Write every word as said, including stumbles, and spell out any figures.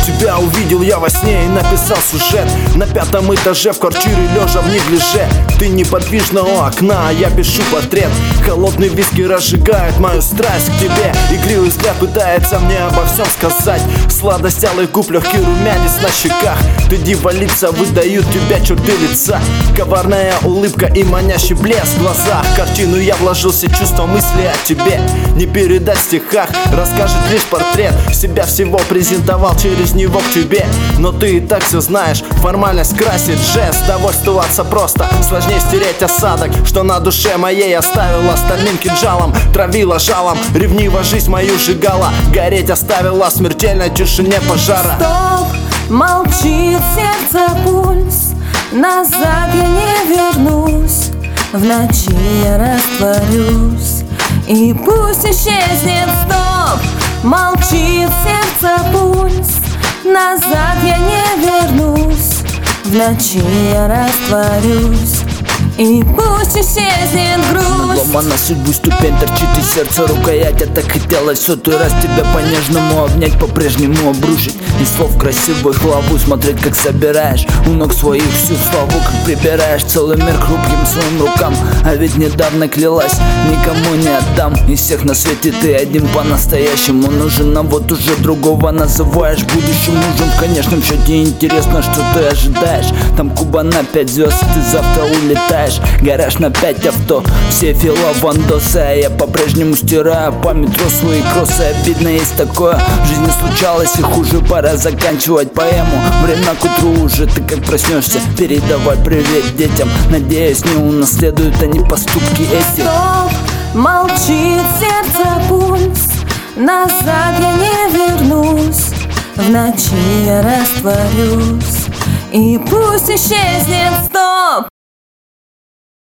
Тебя увидел я во сне и написал сюжет. На пятом этаже в квартире лежа в неглиже. Ты неподвижна у окна, а я пишу портрет. Холодный виски разжигает мою страсть к тебе. Игривый взгляд пытается мне обо всем сказать. Сладость алых губ, легкий румянец на щеках. Ты дива лица, выдают тебя черты лица. Коварная улыбка и манящий блеск в глазах. В картину я вложился, чувства, мысли о тебе не передать в стихах, расскажет лишь портрет. Себя всего презентовал через него к тебе. Но ты и так все знаешь, формальность красит жест. Довольствоваться просто, сложнее стереть осадок, что на душе моей оставила остальным кинжалом. Травила жалом, ревниво жизнь мою сжигала. Гореть оставила в смертельной тишине пожара. Стоп, молчит сердце пульс. Назад я не вернусь. В ночи я растворюсь, и пусть исчезнет. Стоп, молчит сердце пульс. Назад я не вернусь. В ночи я растворюсь, и пусть исчезнет грусть. Ломана судьбу ступень, торчит из сердца рукоять. Я так хотелось в сотый раз тебя по-нежному обнять, по-прежнему обрушить. Из слов красивых главу смотреть, как собираешь у ног своих всю славу, как прибираешь целый мир к хрупким своим рукам. А ведь недавно клялась, никому не отдам. Из всех на свете ты один по-настоящему нужен, а вот уже другого называешь будущим мужем. В конечном счете интересно, что ты ожидаешь. Там Куба на пять звезд, ты завтра улетаешь. Гараж на пять авто, все филовандосы, а я по-прежнему стираю по метро свои кроссы. Обидно, есть такое, в жизни случалось и хуже. Пора заканчивать поэму, время к утру уже. Ты как проснешься, передавай привет детям. Надеюсь, не унаследуют они поступки эти. Стоп, молчит сердце пульс. Назад я не вернусь. В ночи я растворюсь, и пусть исчезнет. Стоп.